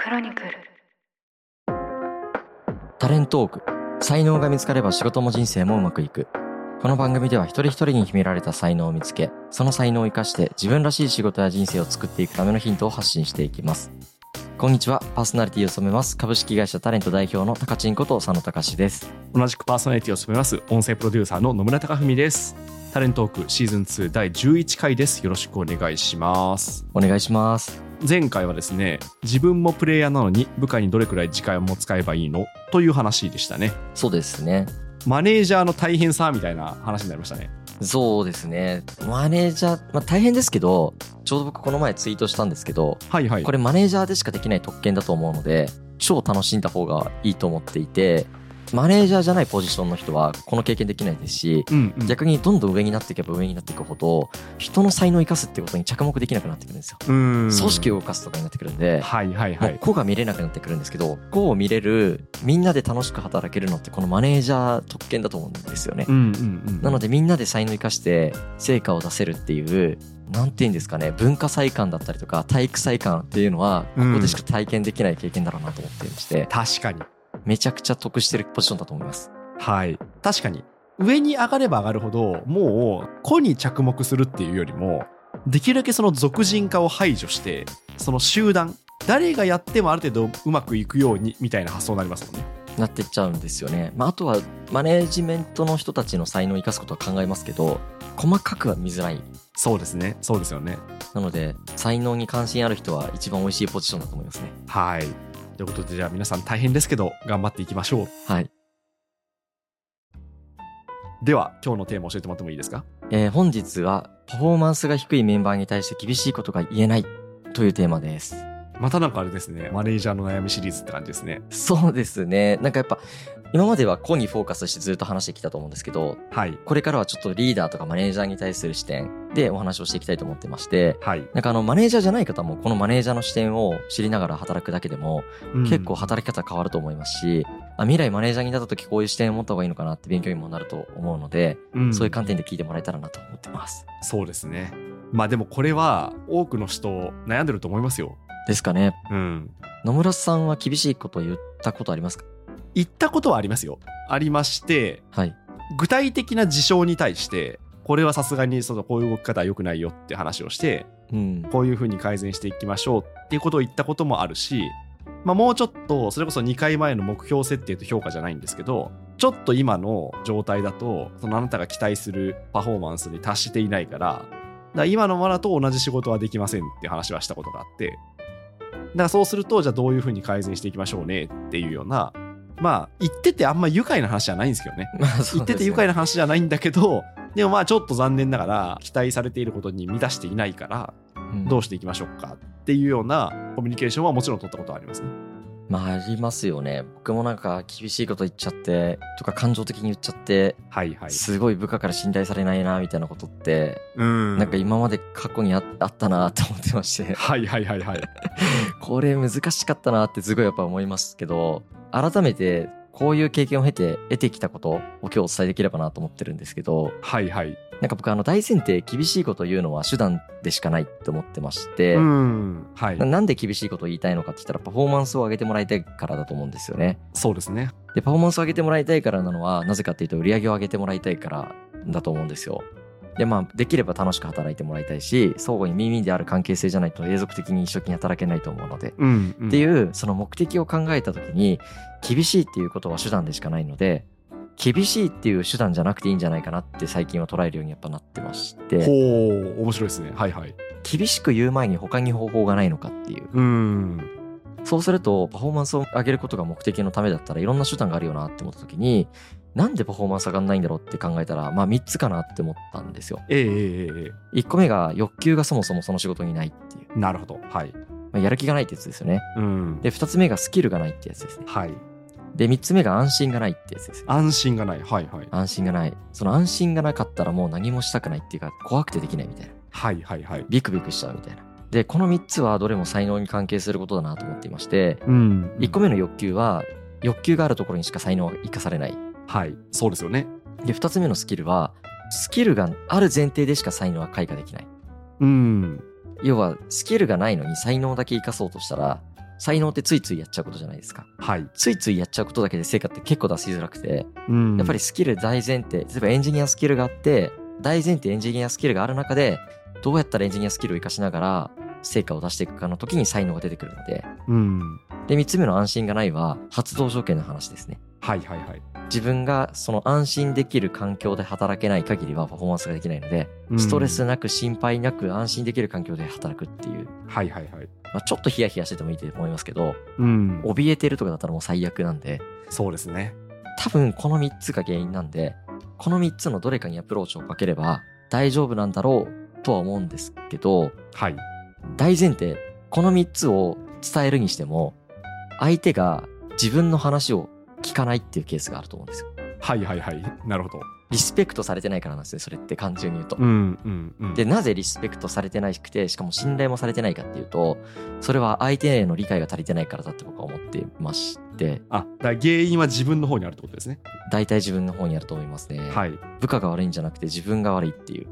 クロニクル。 タレントーク。才能が見つかれば仕事も人生もうまくいく。この番組では一人一人に秘められた才能を見つけ、その才能を生かして自分らしい仕事や人生を作っていくためのヒントを発信していきます。こんにちは。パーソナリティを務めます株式会社タレント代表の高知んこと佐野隆です。 同じくパーソナリティを務めます音声プロデューサーの野村貴文です。タレントークシーズン2第11回です。よろしくお願いします。 お願いします。 前回はですね、自分もプレイヤーなのに部下にどれくらい時間を使えばいいのという話でしたね。 そうですね。 マネージャーの大変さみたいな話になりましたね。 そうですね。マネージャー、大変ですけど、ちょうど僕この前ツイートしたんですけど、 はいはい、 これマネージャーでしかできない特権だと思うので、超楽しんだ方がいいと思っていて、マネージャーじゃないポジションの人はこの経験できないですし、逆にどんどん上になっていけば上になっていくほど人の才能を生かすってことに着目できなくなってくるんですよ。組織を動かすとかになってくるんで、もう個が見れなくなってくるんですけど、個を見れる、みんなで楽しく働けるのってこのマネージャー特権だと思うんですよね。なのでみんなで才能を生かして成果を出せるっていう、なんていうんですかね、文化祭館だったりとか体育祭館っていうのはここでしか体験できない経験だろうなと思っていまして、 確かにめちゃくちゃ得してるポジションだと思います。 はい、確かに上に上がれば上がるほど、もう個に着目するっていうよりも、できるだけその属人化を排除して、その集団、誰がやってもある程度うまくいくようにみたいな発想になりますもんね。なってっちゃうんですよね。あとはマネージメントの人たちの才能を生かすことは考えますけど、細かくは見づらい。 そうですね、そうですよね。 なので才能に関心ある人は一番美味しいポジションだと思いますね。 はい、ということで、じゃあ皆さん大変ですけど頑張っていきましょう。 はい。 では今日のテーマ教えてもらってもいいですか？ 本日はパフォーマンスが低いメンバーに対して厳しいことが言えないというテーマです。 またなんかあれですね、マネージャーの悩みシリーズって感じですね。 そうですね。なんかやっぱ今までは個にフォーカスしてずっと話してきたと思うんですけど、 はい、 これからはちょっとリーダーとかマネージャーに対する視点でお話をしていきたいと思ってまして、 はい、 なんかマネージャーじゃない方もこのマネージャーの視点を知りながら働くだけでも、結構働き方変わると思いますし、未来マネージャーになった時こういう視点を持った方がいいのかなって勉強にもなると思うので、そういう観点で聞いてもらえたらなと思ってます。 そうですね。でもこれは多くの人悩んでると思いますよ。 ですかね。野村さんは厳しいことを言ったことありますか？ 言ったことはありますよ。ありまして、 はい、 具体的な事象に対してこれはさすがにこういう動き方は良くないよって話をして、こういう風に改善していきましょうっていうことを言ったこともあるし、もうちょっとそれこそ2回前の目標設定と評価じゃないんですけど、ちょっと今の状態だとあなたが期待するパフォーマンスに達していないから、今のままだと同じ仕事はできませんって話はしたことがあって、だからそうするとじゃあどういう風に改善していきましょうねっていうような、言っててあんま愉快な話じゃないんですけどね。言ってて愉快な話じゃないんだけど、でもちょっと残念ながら期待されていることに満たしていないから、どうしていきましょうかっていうようなコミュニケーションはもちろん取ったことはありますね。 ありますよね。僕もなんか厳しいこと言っちゃってとか感情的に言っちゃって、すごい部下から信頼されないなみたいなことって、なんか今まで過去にあったなと思ってまして、これ難しかったなってすごいやっぱ思いますけど、改めてこういう経験を経て得てきたことを今日お伝えできればなと思ってるんですけど、なんか僕大前提、厳しいことを言うのは手段でしかないって思ってまして、なんで厳しいことを言いたいのかって言ったら、パフォーマンスを上げてもらいたいからだと思うんですよね。 そうですね。 でパフォーマンスを上げてもらいたいからなのはなぜかっていうと、売り上げを上げてもらいたいからだと思うんですよ。でできれば楽しく働いてもらいたいし、相互に耳である関係性じゃないと永続的に一緒に働けないと思うので、っていうその目的を考えた時に、厳しいっていうことは手段でしかないので、厳しいっていう手段じゃなくていいんじゃないかなって最近は捉えるようにやっぱなってまして。 面白いですね。 厳しく言う前に他に方法がないのかっていう。そうするとパフォーマンスを上げることが目的のためだったらいろんな手段があるよなって思った時に、なんでパフォーマンス上がんないんだろうって考えたら、3つかなって思ったんですよ。1個目が欲求がそもそもその仕事にないっていう。 なるほど。 やる気がないってやつですよね。で2つ目がスキルがないってやつですね。で3つ目が安心がないってやつです。 安心がない。 安心がない。その安心がなかったらもう何もしたくないっていうか、怖くてできないみたいな。ビクビクしちゃうみたいな。でこの3つはどれも才能に関係することだなと思っていまして、1個目の欲求は欲求があるところにしか才能が生かされない。 そうですよね。 で2つ目のスキルはスキルがある前提でしか才能は開花できない。要はスキルがないのに才能だけ生かそうとしたら才能ってついついやっちゃうことじゃないですか。 はい。 ついついやっちゃうことだけで成果って結構出しづらくて、やっぱりスキル大前提、例えばエンジニアスキルがあって、大前提エンジニアスキルがある中で、どうやったらエンジニアスキルを活かしながら成果を出していくかの時に才能が出てくるので、で、3つ目の安心がないは発動条件の話ですね。 はいはいはい。 自分がその安心できる環境で働けない限りはパフォーマンスができないので、ストレスなく心配なく安心できる環境で働くっていう。 はいはいはい。 ちょっとヒヤヒヤしててもいいと思いますけど、怯えてるとかだったらもう最悪なんで。 そうですね。 多分この3つが原因なんで、この3つのどれかにアプローチをかければ大丈夫なんだろうとは思うんですけど、 はい。 大前提、この3つを伝えるにしても、相手が自分の話を聞かないっていうケースがあると思うんですよ。 はいはいはい。なるほど。 リスペクトされてないからなんですね、それって単純に言うと。で、なぜリスペクトされてないくて、しかも信頼もされてないかっていうと、それは相手への理解が足りてないからだって僕は思ってまして。 だから原因は自分の方にあるってことですね。 大体自分の方にあると思いますね。 はい。 部下が悪いんじゃなくて自分が悪いっていう。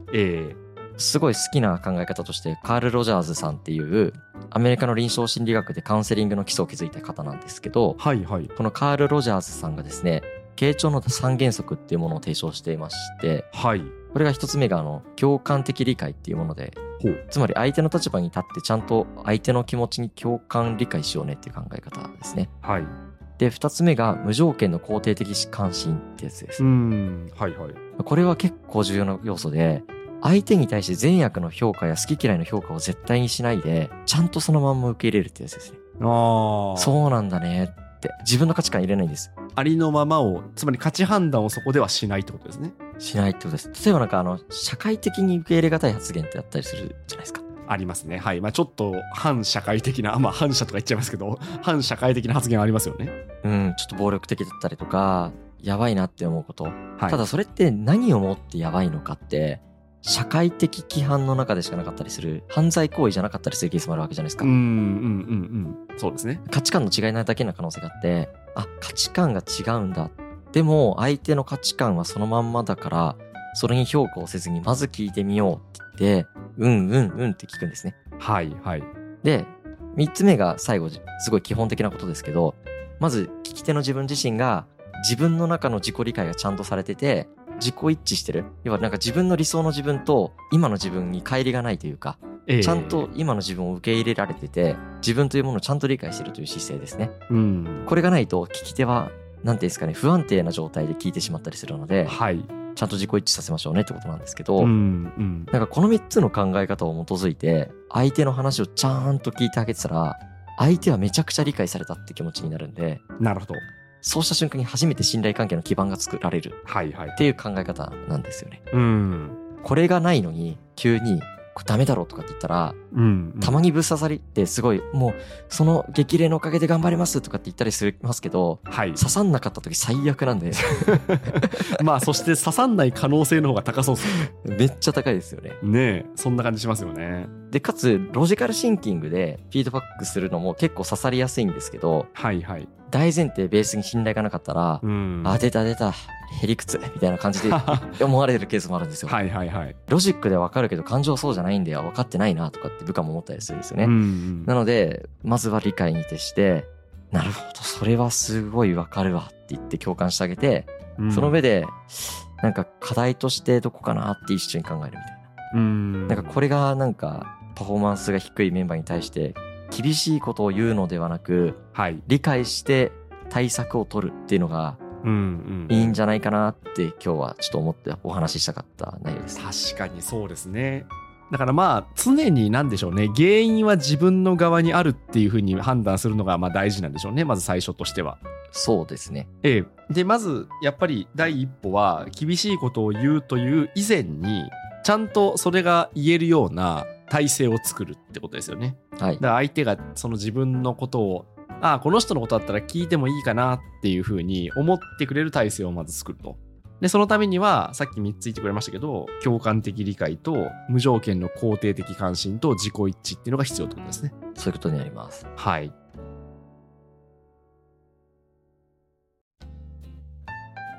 すごい好きな考え方としてカール・ロジャーズさんっていうアメリカの臨床心理学でカウンセリングの基礎を築いた方なんですけど、 はいはい、 このカール・ロジャーズさんがですね、傾聴の3原則っていうものを提唱していまして、 はい、 これが一つ目が共感的理解っていうもので、つまり相手の立場に立ってちゃんと相手の気持ちに共感理解しようねっていう考え方ですね。 はい。 で、二つ目が無条件の肯定的関心ってやつです。 はいはい。 これは結構重要な要素で、相手に対して善悪の評価や好き嫌いの評価を絶対にしないで、ちゃんとそのまんま受け入れるってやつですね。そうなんだねって。自分の価値観入れないんです。 ありのままを、つまり価値判断をそこではしないってことですね。 しないってことです。例えば社会的に受け入れがたい発言ってあったりするじゃないですか。 ありますね。はい。ちょっと反社会的な、反社とか言っちゃいますけど、反社会的な発言ありますよね。 ちょっと暴力的だったりとか、やばいなって思うこと。はい、ただそれって何をもってやばいのかって、社会的規範の中でしかなかったりする、犯罪行為じゃなかったりするケースもあるわけじゃないですか。 そうですね。 価値観の違いなだけな可能性があって、価値観が違うんだ。でも相手の価値観はそのまんまだから、それに評価をせずにまず聞いてみようって言って、って聞くんですね。 はいはい。 で、3つ目が最後、すごい基本的なことですけど、まず聞き手の自分自身が自分の中の自己理解がちゃんとされてて、自己一致してる。要は自分の理想の自分と今の自分に乖離がないというか、ちゃんと今の自分を受け入れられてて、自分というものをちゃんと理解してるという姿勢ですね。これがないと聞き手は、なんていうんですかね、不安定な状態で聞いてしまったりするので、はい、ちゃんと自己一致させましょうねってことなんですけど、この3つの考え方を基づいて、相手の話をちゃんと聞いてあげてたら、相手はめちゃくちゃ理解されたって気持ちになるんで、 なるほど。 そうした瞬間に初めて信頼関係の基盤が作られるっていう考え方なんですよね。これがないのに急にこれダメだろうとかって言ったら、たまにぶっ刺さりってすごいもうその激励のおかげで頑張りますとかって言ったりしますけど、刺さんなかった時最悪なんでそして刺さんない可能性の方が高そうですね。 めっちゃ高いですよね。 ねえ、そんな感じしますよね。 でかつロジカルシンキングでフィードバックするのも結構刺さりやすいんですけど、大前提ベースに信頼がなかったら、出たへりくつみたいな感じで思われるケースもあるんですよ。ロジックでわかるけど感情はそうじゃないんだよ、分かってないなとかって部下も思ったりするんですよね。なのでまずは理解に徹して、なるほどそれはすごいわかるわって言って共感してあげて、その上で課題としてどこかなって一緒に考えるみたいな。これがパフォーマンスが低いメンバーに対して厳しいことを言うのではなく、理解して対策を取るっていうのがいいんじゃないかなって今日はちょっと思ってお話ししたかった内容です。 確かにそうですね。だから常に何でしょうね、原因は自分の側にあるっていうふうに判断するのが大事なんでしょうね、まず最初としては。 そうですね。 でまずやっぱり第一歩は厳しいことを言うという以前にちゃんとそれが言えるような体制を作るってことですよね。だから相手がその自分のことをこの人のことだったら聞いてもいいかなっていうふうに思ってくれる体制をまず作ると。でそのためにはさっき3つ言ってくれましたけど、共感的理解と無条件の肯定的関心と自己一致っていうのが必要ってことですね。 そういうことになります。 はい。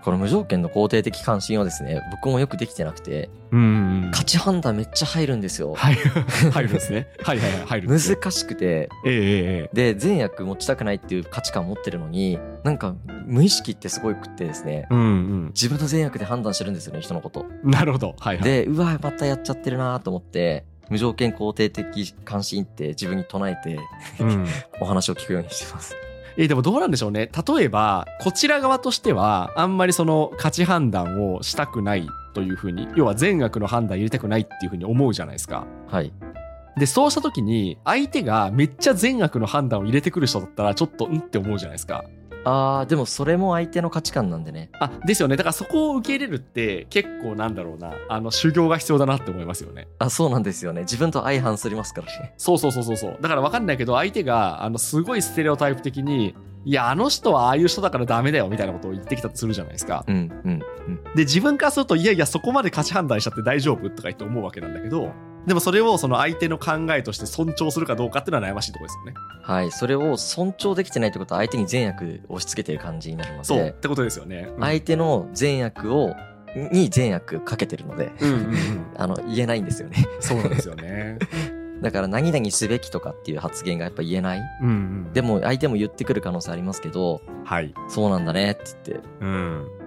この無条件の肯定的関心はですね、僕もよくできてなくて、価値判断めっちゃ入るんですよ。 入るんですね。はいはいはい、入るんですね。 難しくて、で、善悪持ちたくないっていう価値観を持ってるのに、なんか無意識ってすごいくってですね、自分の善悪で判断してるんですよね、人のこと。 なるほど。はいはい。 で、うわ、またやっちゃってるなと思って、無条件肯定的関心って自分に唱えて、お話を聞くようにしてます。 でもどうなんでしょうね。例えばこちら側としてはあんまりその価値判断をしたくないというふうに、要は善悪の判断入れたくないっていうふうに思うじゃないですか。 はい。 でそうした時に相手がめっちゃ善悪の判断を入れてくる人だったらちょっとって思うじゃないですか。 でもそれも相手の価値観なんでね。 ですよね。だからそこを受け入れるって結構なんだろうな、修行が必要だなって思いますよね。 そうなんですよね。自分と相反すりますからね。 そうだから分かんないけど相手がすごいステレオタイプ的に、いやあの人はああいう人だからダメだよみたいなことを言ってきたとするじゃないですか。で自分からするといやいやそこまで価値判断しちゃって大丈夫とか言って思うわけなんだけど、でもそれをその相手の考えとして尊重するかどうかっていうのは悩ましいところですよね。 はい、それを尊重できてないってことは相手に善悪を押し付けてる感じになるので、 そうってことですよね。 相手の善悪に善悪かけてるので、言えないんですよね。 そうなんですよね。 だから何々すべきとかっていう発言がやっぱ言えない、でも相手も言ってくる可能性ありますけど、そうなんだねって言って、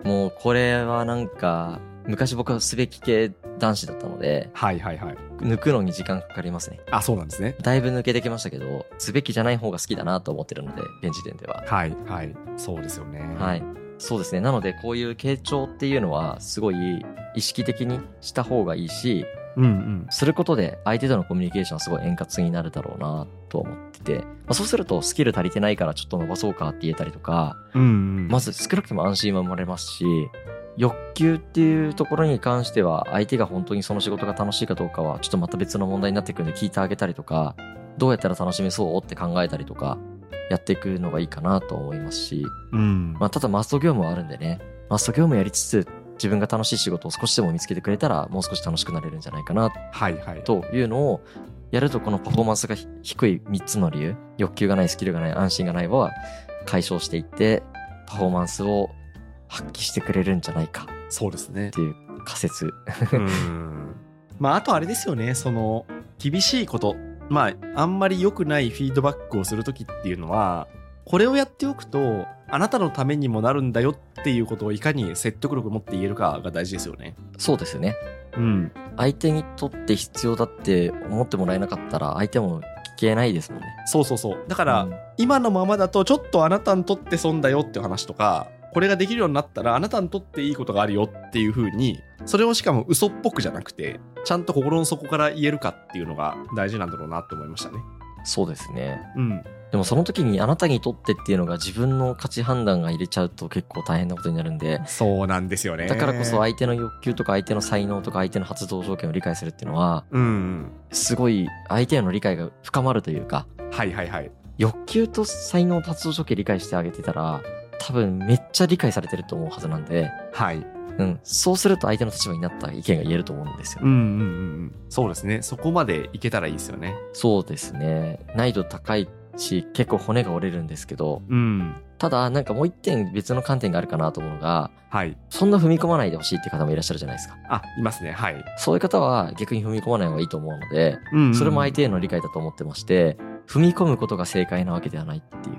もうこれはなんか昔僕はすべき系男子だったので、抜くのに時間かかりますね。 そうなんですね。 だいぶ抜けてきましたけど、すべきじゃない方が好きだなと思ってるので、現時点では。 そうですよね。 そうですね。なのでこういう傾聴っていうのはすごい意識的にした方がいいし、することで相手とのコミュニケーションはすごい円滑になるだろうなと思ってて、そうするとスキル足りてないからちょっと伸ばそうかって言えたりとか、まず少なくとも安心は生まれますし、欲求っていうところに関しては相手が本当にその仕事が楽しいかどうかはちょっとまた別の問題になってくるんで、聞いてあげたりとか、どうやったら楽しめそうって考えたりとかやっていくのがいいかなと思いますし、ただマスト業務はあるんでね、マスト業務やりつつ自分が楽しい仕事を少しでも見つけてくれたらもう少し楽しくなれるんじゃないかなというのをやると、このパフォーマンスが低い3つの理由、欲求がない、スキルがない、安心がないは解消していってパフォーマンスを発揮してくれるんじゃないか。 そうですね。 っていう仮説。 あとあれですよね、その厳しいこと、あんまり良くないフィードバックをするときっていうのは、これをやっておくとあなたのためにもなるんだよっていうことをいかに説得力を持って言えるかが大事ですよね。 そうですよね。相手にとって必要だって思ってもらえなかったら相手も聞けないですもんね。だから、今のままだとちょっとあなたにとって損だよっていう話とか、これができるようになったらあなたにとっていいことがあるよっていう風に、それをしかも嘘っぽくじゃなくてちゃんと心の底から言えるかっていうのが大事なんだろうなって思いましたね。 そうですね。でもその時にあなたにとってっていうのが自分の価値判断が入れちゃうと結構大変なことになるんで。 そうなんですよね。 だからこそ相手の欲求とか相手の才能とか相手の発動条件を理解するっていうのは、すごい相手への理解が深まるというか、欲求と才能と発動条件理解してあげてたら多分めっちゃ理解されてると思うはずなんで、そうすると相手の立場になった意見が言えると思うんですよ。 そうですね。そこまでいけたらいいですよね。 そうですね。難易度高いし結構骨が折れるんですけど、ただなんかもう一点別の観点があるかなと思うのが、そんな踏み込まないでほしいって方もいらっしゃるじゃないですか。 いますね。 そういう方は逆に踏み込まない方がいいと思うので、それも相手への理解だと思ってまして、踏み込むことが正解なわけではないっていう。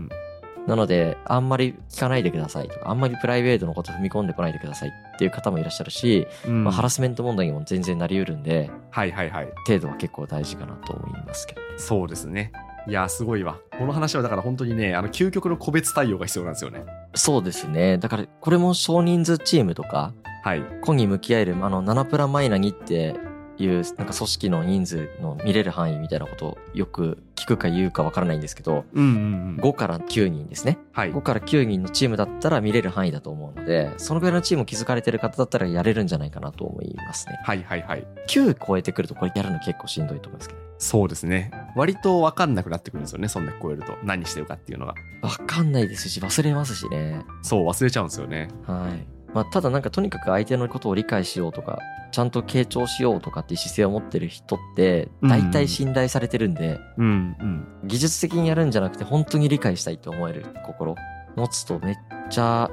なのであんまり聞かないでくださいとか、あんまりプライベートのこと踏み込んでこないでくださいっていう方もいらっしゃるし、ハラスメント問題にも全然なり得るんで、程度は結構大事かなと思いますけど。 そうですね。いやすごいわ。この話はだから本当にね、究極の個別対応が必要なんですよね。 そうですね。だからこれも少人数チームとか、個に向き合える7プラマイナ2っていうなんか組織の人数の見れる範囲みたいなことをよく聞くか言うかわからないんですけど、5から9人ですね、5から9人のチームだったら見れる範囲だと思うので、そのぐらいのチームを築かれてる方だったらやれるんじゃないかなと思いますね。9超えてくるとこれやるの結構しんどいと思いますけど、 そうですね。割と分かんなくなってくるんですよね。そんな超えると何してるかっていうのが分かんないですし忘れますしね。 そう忘れちゃうんですよね。 ただなんかとにかく相手のことを理解しようとかちゃんと傾聴しようとかっていう姿勢を持ってる人って大体信頼されてるんで、技術的にやるんじゃなくて本当に理解したいと思える心持つとめっちゃ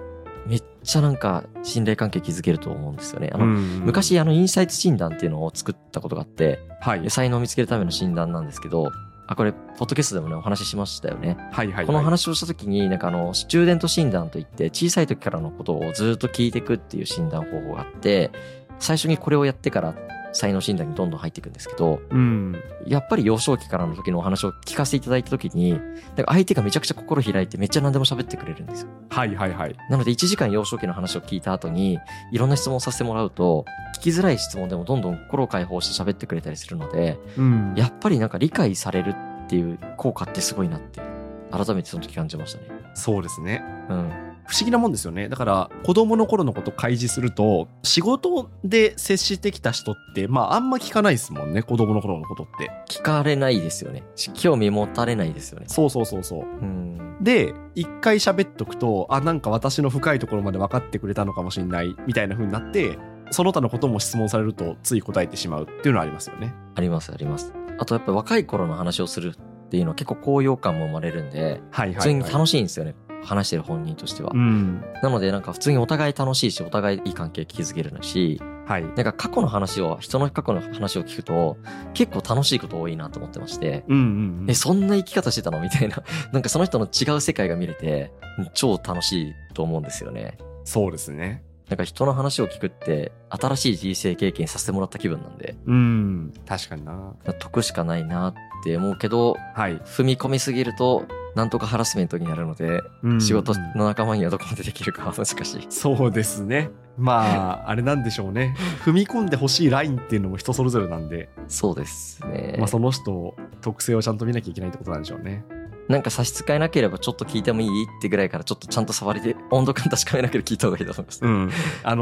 めっちゃなんか信頼関係築けると思うんですよね。昔インサイト診断っていうのを作ったことがあって、はい、才能を見つけるための診断なんですけど、これポッドキャストでもねお話ししましたよね。はいはいはい、この話をした時になんかスチューデント診断といって小さい時からのことをずっと聞いていくっていう診断方法があって、最初にこれをやってから才能診断にどんどん入っていくんですけど、やっぱり幼少期からの時のお話を聞かせていただいた時に、相手がめちゃくちゃ心開いてめっちゃ何でも喋ってくれるんですよ。はいはいはい。なので1時間幼少期の話を聞いた後にいろんな質問をさせてもらうと、聞きづらい質問でもどんどん心を解放して喋ってくれたりするので、やっぱりなんか理解されるっていう効果ってすごいなって改めてその時感じましたね。 そうですね。不思議なもんですよね。だから子供の頃のことを開示すると、仕事で接してきた人ってあんま聞かないですもんね。子供の頃のことって聞かれないですよね。興味持たれないですよね。 そう。で一回喋っとくと、なんか私の深いところまで分かってくれたのかもしれないみたいな風になって、その他のことも質問されるとつい答えてしまうっていうのはありますよね。 あります。あとやっぱり若い頃の話をするっていうのは結構高揚感も生まれるんで、普通に楽しいんですよね。話してる本人としては。なのでなんか普通にお互い楽しいし、お互いいい関係築けるし、なんか人の過去の話を聞くと結構楽しいこと多いなと思ってまして、そんな生き方してたのみたいな、なんかその人の違う世界が見れて超楽しいと思うんですよね。 そうですね。 なんか人の話を聞くって新しい人生経験させてもらった気分なんで、 確かにな。 得しかないなって思うけど、踏み込みすぎるとなんとかハラスメントになるので、仕事の仲間にはどこまでできるか難しい。 そうですね。あれなんでしょうね。踏み込んでほしいラインっていうのも人それぞれなんで。 そうですね。 その人特性をちゃんと見なきゃいけないってことなんでしょうね。 なんか差し支えなければちょっと聞いてもいいってぐらいからちょっとちゃんと触りで温度感確かめなければ聞いた方がいいと思います。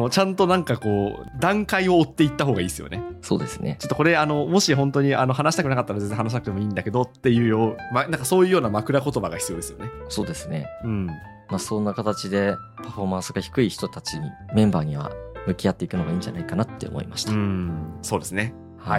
ちゃんとなんか段階を追っていった方がいいですよね。 そうですね。 ちょっとこれもし本当に話したくなかったら全然話さなくてもいいんだけどっていうよう、なんかそういうような枕言葉が必要ですよね。 そうですね。そんな形でパフォーマンスが低い人たちにメンバーには向き合っていくのがいいんじゃないかなって思いました。 そうですね。はい。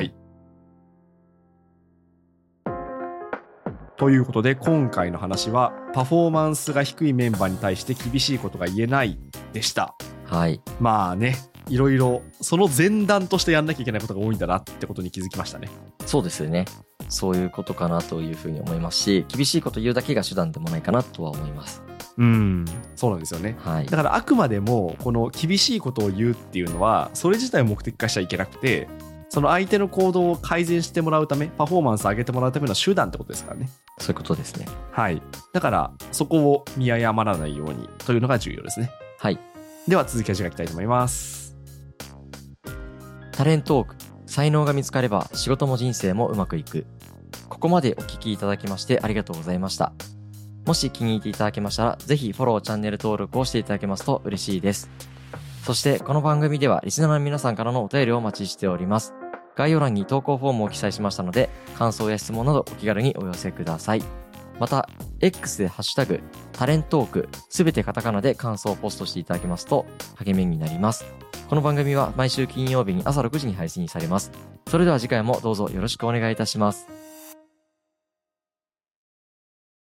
ということで今回の話はパフォーマンスが低いメンバーに対して厳しいことが言えないでした。 はい。 いろいろその前段としてやんなきゃいけないことが多いんだなってことに気づきましたね。 そうですよね。そういうことかなというふうに思いますし、厳しいこと言うだけが手段でもないかなとは思います。 そうなんですよね。 はい。 だからあくまでもこの厳しいことを言うっていうのはそれ自体を目的化しちゃいけなくて、その相手の行動を改善してもらうため、パフォーマンスを上げてもらうための手段ってことですからね。 そういうことですね。 はい。だからそこを見誤らないようにというのが重要ですね。 はい。 では続きは次回いきたいと思います。 タレントーク、才能が見つかれば仕事も人生もうまくいく。ここまでお聞きいただきましてありがとうございました。もし気に入っていただけましたら、ぜひフォロー、チャンネル登録をしていただけますと嬉しいです。そしてこの番組ではリスナーの皆さんからのお便りをお待ちしております。概要欄に投稿フォームを記載しましたので、感想や質問などお気軽にお寄せください。また X でハッシュタグタレントーク、すべてカタカナで感想をポストしていただけますと励みになります。この番組は毎週金曜日に朝6時に配信されます。それでは次回もどうぞよろしくお願いいたします。